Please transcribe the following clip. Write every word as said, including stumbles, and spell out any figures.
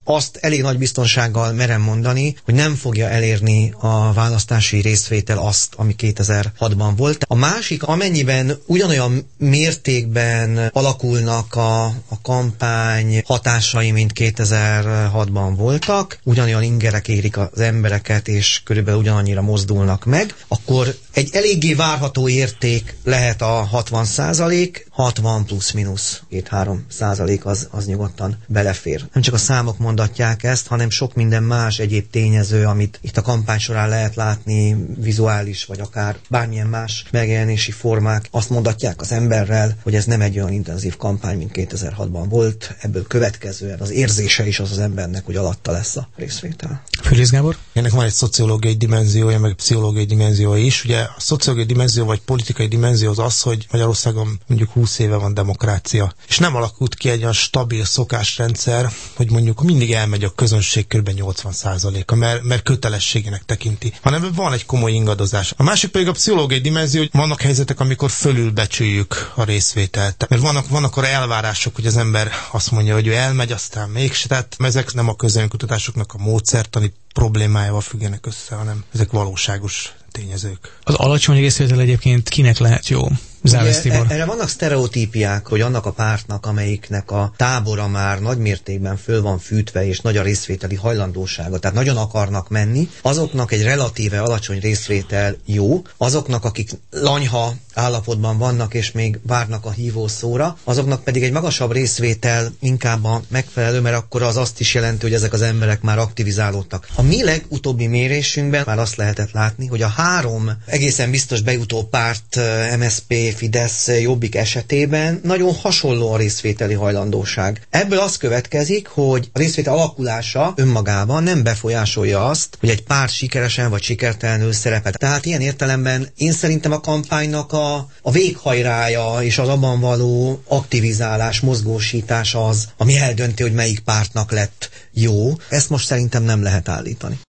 azt elég nagy biztonsággal merem mondani, hogy nem fogja elérni a választási részvétel azt, ami kétezer-hatban volt. A másik, amennyiben ugyanolyan mértékben alakulnak a, a kampány hatásai, mint kétezer-hatban voltak, ugyanolyan ingerek érik az embereket, és körülbelül ugyanannyira mozdulnak meg, akkor egy eléggé várható érték lehet a hatvan százalék, hatvan plusz-minusz két-három százalék az, az nyugodtan belefér. Nem csak a számok mondatják ezt, hanem sok minden más egyéb tényező, amit itt a kampány során lehet látni, vizuális, vagy akár bármilyen más megjelenési formák, azt mondatják az emberrel, hogy ez nem egy olyan intenzív kampány, mint kétezer-hatban volt, ebből következően az érzése is az az embernek, hogy alatta lesz a részvétel. Fűrész Gábor? Ennek van egy szociológiai dimenziója, meg pszichológiai dimenziója is. Ugye a szociológiai dimenzió vagy politikai dimenzió az az, hogy Magyarországon mondjuk húsz éve van demokrácia, és nem alakult ki egy olyan stabil szokásrendszer, hogy mondjuk mindig elmegy a közönség kb. nyolcvan százaléka, mert, mert kötelességének tekinti, hanem van egy komoly ingadozás. A másik pedig a pszichológiai dimenzió, hogy vannak helyzetek, amikor fölülbecsüljük a részvételt. Mert vannak, vannak arra elvárások, hogy az ember azt mondja, hogy ő elmegy, aztán mégse. Tehát ezek nem a közönkutatásoknak a módszertani problémájával függenek össze, hanem ezek valóságos tényezők. Az alacsony részvétel egyébként kinek lehet jó? Ugye, erre vannak sztereotípiák, hogy annak a pártnak, amelyiknek a tábora már nagy mértékben föl van fűtve, és nagy a részvételi hajlandósága, tehát nagyon akarnak menni, azoknak egy relatíve alacsony részvétel jó, azoknak, akik lanyha állapotban vannak, és még várnak a hívószóra, azoknak pedig egy magasabb részvétel inkább a megfelelő, mert akkor az azt is jelenti, hogy ezek az emberek már aktivizálódtak. A mi legutóbbi mérésünkben már azt lehetett látni, hogy a három egészen biztos bejutó párt, em es zé pé, Fidesz, Jobbik esetében nagyon hasonló a részvételi hajlandóság. Ebből az következik, hogy a részvétel alakulása önmagában nem befolyásolja azt, hogy egy párt sikeresen vagy sikertelenül szerepel. Tehát ilyen értelemben én szerintem a kampánynak a, a véghajrája és az abban való aktivizálás, mozgósítás az, ami eldönti, hogy melyik pártnak lett jó. Ezt most szerintem nem lehet állítani.